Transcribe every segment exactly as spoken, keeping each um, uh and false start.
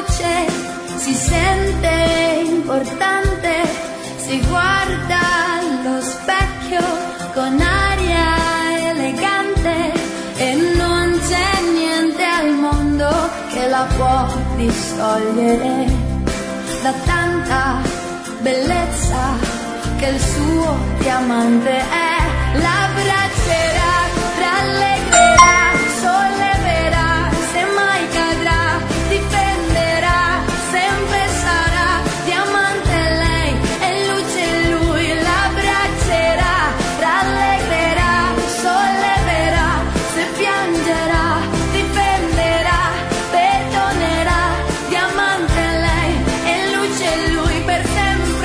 luce si sente importante, si guarda allo specchio con aria elegante e non c'è niente al mondo che la può distogliere da tanta bellezza che il suo diamante è. L'abbraccerà, rallegrerà, solleverà, se mai cadrà, difenderà, sempre sarà diamante lei e luce lui. L'abbraccerà, rallegrerà, solleverà, se piangerà, difenderà, perdonerà, diamante lei e luce lui per sempre.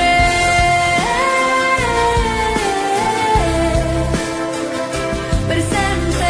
Per sempre.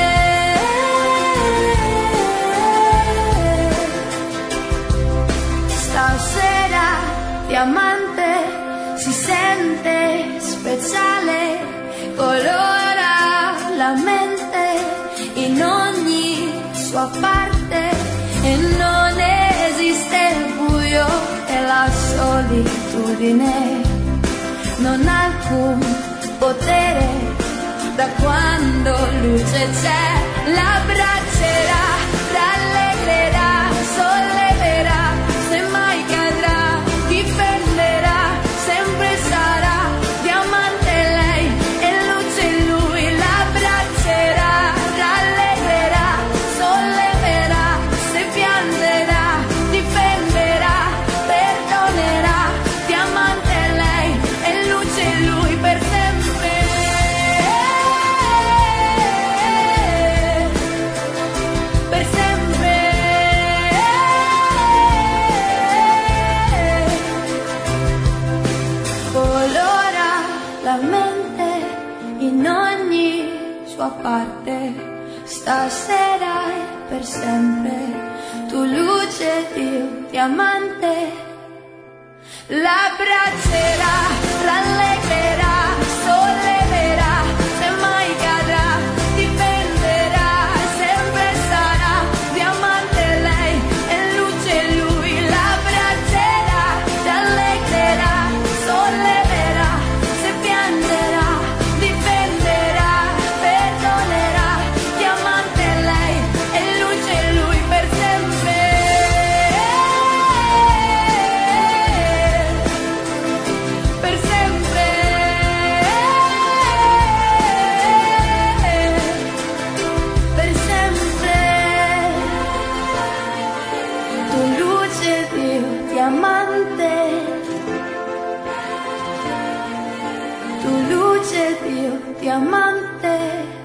Stasera diamante si sente speciale, colora la mente in ogni sua parte e non esiste il buio e la solitudine, non ha alcun potere da quando luce c'è. L'abbraccerà, rallegrerà, solleverà, se mai cadrà, difenderà, sempre sarà diamante lei e luce lui. L'abbraccerà, rallegrerà, solleverà, se piangerà, difenderà, perdonerà, diamante lei e luce lui per sempre. Per sempre. Colora la mente in ogni sua parte, stasera e per sempre, tu luce Dio diamante. L'abbraccerà, rallegrerà, solleverà, se mai cadrà, difenderà, sempre sarà diamante lei e luce lui. L'abbraccerà, rallegrerà, solleverà, se piangerà, difenderà, perdonerà, diamante lei e luce lui per sempre. Per sempre. Per sempre. Tu luce Dio diamante, tu luce Dio diamante.